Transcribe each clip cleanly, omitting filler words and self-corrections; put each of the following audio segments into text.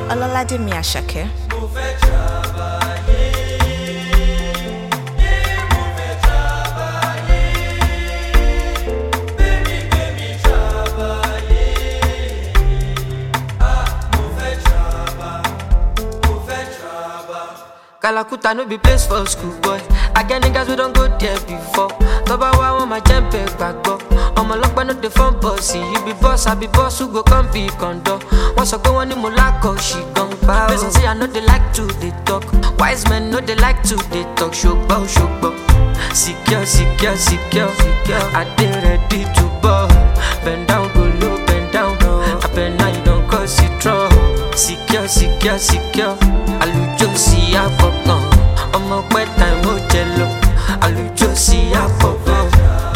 Ọlọ́ládèmí Àṣàkẹ́. Kalakuta no be place for school boy. I get niggas we don't go there before. Toba wa want my jump back go. I'm a lock no the phone bossy. You be boss, I be boss who go come be condo. Once I go on the mulako, she gon' bow. Person say I know they like to they talk. Wise men know they like to they talk. Shokbo, shokbo. Secure, secure, secure, secure. I dey ready to ball. Bend down, go low, bend down. I bend now you don't cause it trouble. Secure, secure, secure. Alujo si afokan. Ọmọ pẹ́ time ó jẹ lọ. Alujo si afokan.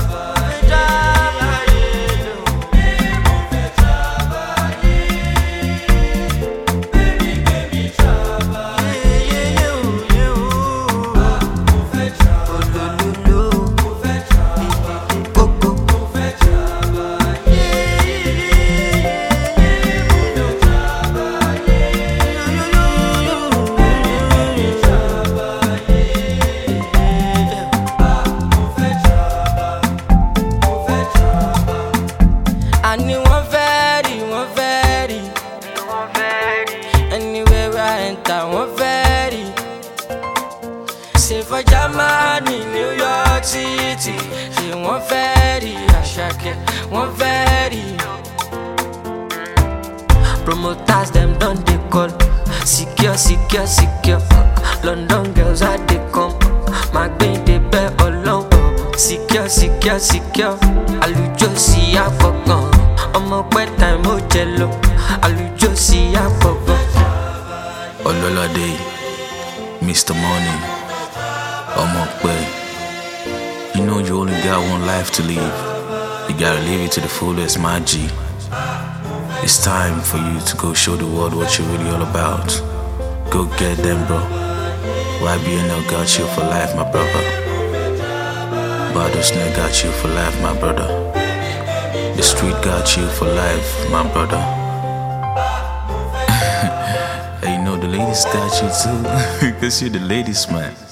One very. Say for Germany, New York City. Say one very, Àṣàkẹ́, one very. Promoters them done they call. Secure, secure, secure. London girls how they come. My brain they bear along. Secure, secure, secure. Alujo si afokan. Ọmọ pẹ́ time ó jẹ lọ. Alujo si afokan. Ololade, Mr. Money, Omokwe. You know you only got one life to live. You gotta live it to the fullest, my G. It's time for you to go show the world what you're really all about. Go get them, bro. YBNL got you for life, my brother. Badosne got you for life, my brother. The street got you for life, my brother. The ladies got you too, because you're the ladies man.